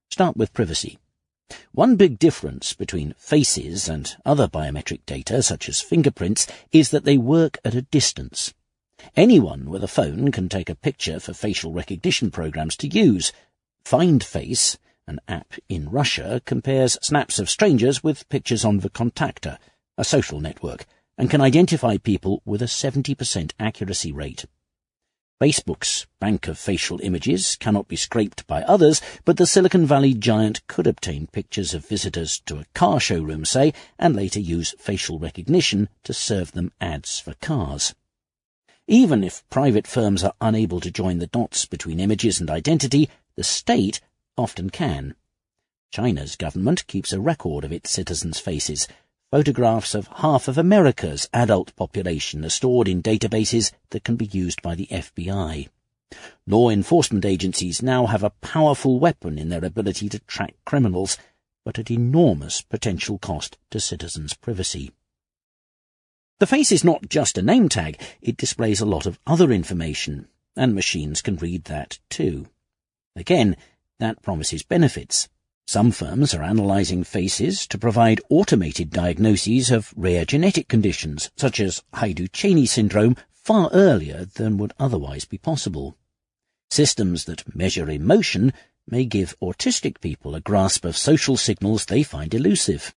Start with privacy. One big difference between faces and other biometric data, such as fingerprints, is that they work at a distance. Anyone with a phone can take a picture for facial recognition programs to use. Find Face, an app in Russia, compares snaps of strangers with pictures on VKontakte, a social network, and can identify people with a 70% accuracy rate. Facebook's bank of facial images cannot be scraped by others, but the Silicon Valley giant could obtain pictures of visitors to a car showroom, say, and later use facial recognition to serve them ads for cars. Even if private firms are unable to join the dots between images and identity, the state often can. China's government keeps a record of its citizens' faces. Photographs of half of America's adult population are stored in databases that can be used by the FBI. Law enforcement agencies now have a powerful weapon in their ability to track criminals, but at enormous potential cost to citizens' privacy. The face is not just a name tag, it displays a lot of other information, and machines can read that too. Again, that promises benefits. Some firms are analysing faces to provide automated diagnoses of rare genetic conditions, such as Haidoo-Cheney syndrome, far earlier than would otherwise be possible. Systems that measure emotion may give autistic people a grasp of social signals they find elusive.